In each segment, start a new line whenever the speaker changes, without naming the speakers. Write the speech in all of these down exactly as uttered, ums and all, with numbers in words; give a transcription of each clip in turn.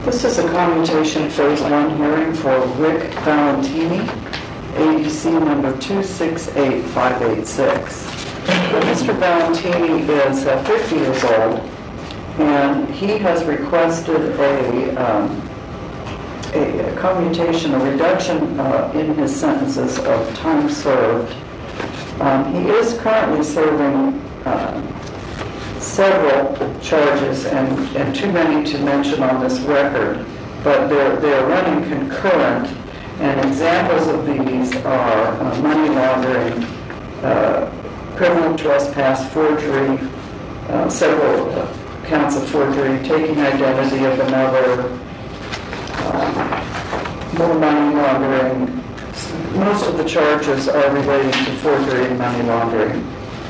This is a commutation phase one hearing for Rick Valentini, A D C number two six eight five eight six. Mister Valentini is uh, fifty years old, and he has requested a, um, a, a commutation, a reduction uh, in his sentences of time served. Um, he is currently serving uh, several charges, and, and too many to mention on this record, but they're, they're running concurrent, and examples of these are uh, money laundering, uh, criminal trespass, forgery, uh, several uh, counts of forgery, taking identity of another, uh, more money laundering. Most of the charges are related to forgery and money laundering.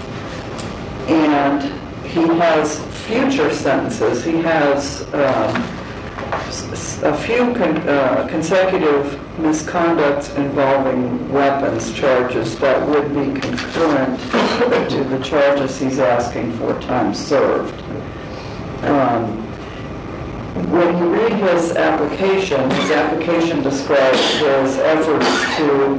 And he has future sentences. He has um, a few con uh, consecutive misconducts involving weapons charges that would be concurrent to the charges he's asking for time served. Um, when you read his application, his application describes his efforts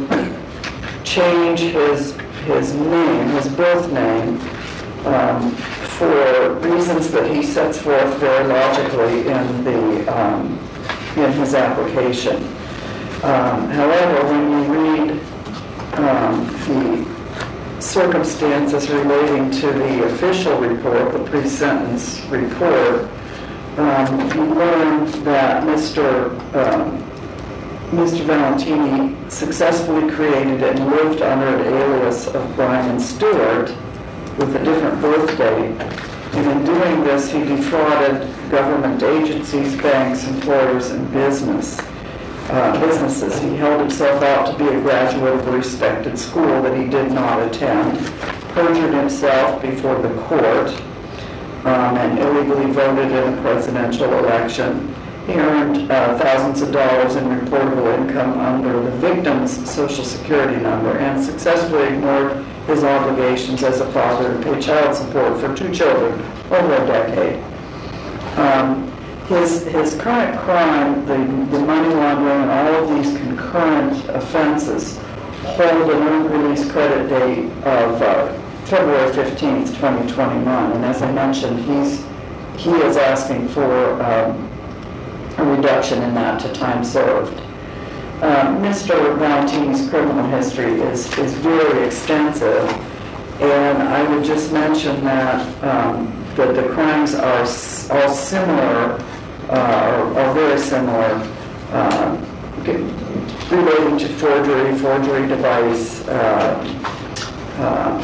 to change his, his name, his birth name, um, for reasons that he sets forth very logically in the um, in his application. Um, however, when you read um, the circumstances relating to the official report, the pre-sentence report, um, you learn that Mister Um, Mister Valentini successfully created and lived under an alias of Brian Stewart, with a different birth date, and in doing this he defrauded government agencies, banks, employers, and business uh, businesses. He held himself out to be a graduate of a respected school that he did not attend, perjured himself before the court, um, and illegally voted in a presidential election. He earned uh, thousands of dollars in reportable income under the victim's Social Security number and successfully ignored his obligations as a father to pay child support for two children over a decade. Um, his, his current crime, the, the money laundering, and all of these concurrent offenses hold an unreleased credit date of uh, February fifteenth, twenty twenty-one. And as I mentioned, he's, he is asking for um, a reduction in that to time served. Uh, Mister Valentini's criminal history is, is very extensive, and I would just mention that, um, that the crimes are s all similar, uh, are, are very similar, uh, relating to forgery, forgery device, uh, uh,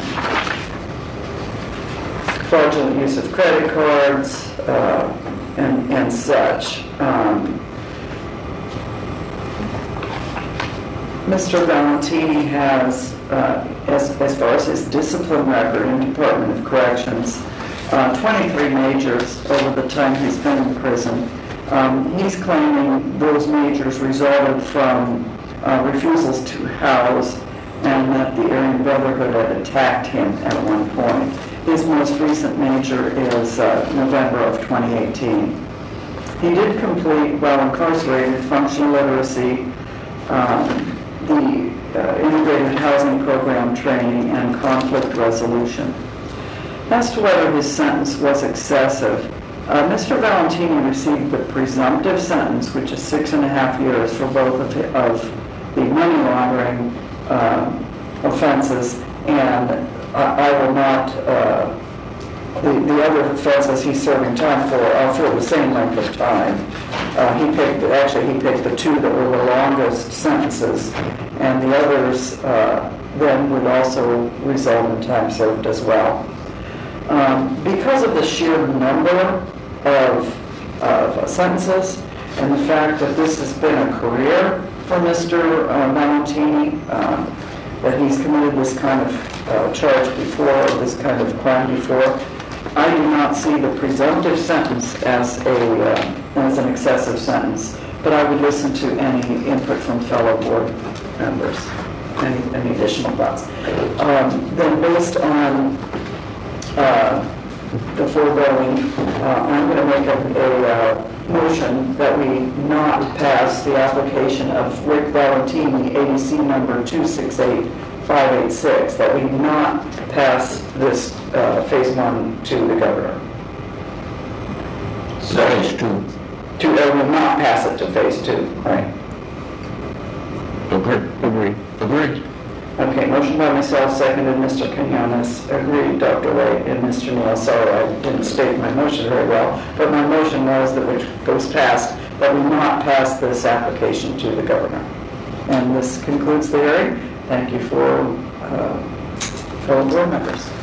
fraudulent use of credit cards, uh, and, and such. Um, Mister Valentini has, uh, as, as far as his discipline record in Department of Corrections, uh, twenty-three majors over the time he's been in prison. Um, he's claiming those majors resulted from uh, refusals to house, and that the Aryan Brotherhood had attacked him at one point. His most recent major is uh, November of twenty eighteen. He did complete, while incarcerated, functional literacy, um, the uh, integrated housing program training, and conflict resolution. As to whether his sentence was excessive, uh, Mister Valentini received the presumptive sentence, which is six and a half years for both of the, of the money laundering um, offenses, and I, I will not, uh, the, the other offenses he's serving time for are for the same length of time. Uh, he picked, actually he picked the two that were the longest sentences, and the others uh, then would also result in time served as well. Um, because of the sheer number of, of sentences and the fact that this has been a career for Mister Uh, Valentini, uh, that he's committed this kind of uh, charge before, or this kind of crime before, I do not see the presumptive sentence as a uh, as an excessive sentence, but I would listen to any input from fellow board members, any, any additional thoughts. Um, then based on uh, the foregoing, uh, I'm going to make a, a uh, motion that we not pass the application of Rick Valentini, A D C number two six eight five eight six, that we not pass this uh, phase one to the governor.
Phase two.
To, uh, will not pass it to phase two, right?
Agree. Agree. Agreed.
Okay, motion by myself, seconded Mister Quinones, agreed Doctor White and Mister Neal. Sorry, I didn't state my motion very well, but my motion was that which goes past, that we not pass this application to the governor. And this concludes the hearing. Thank you for uh, fellow board members.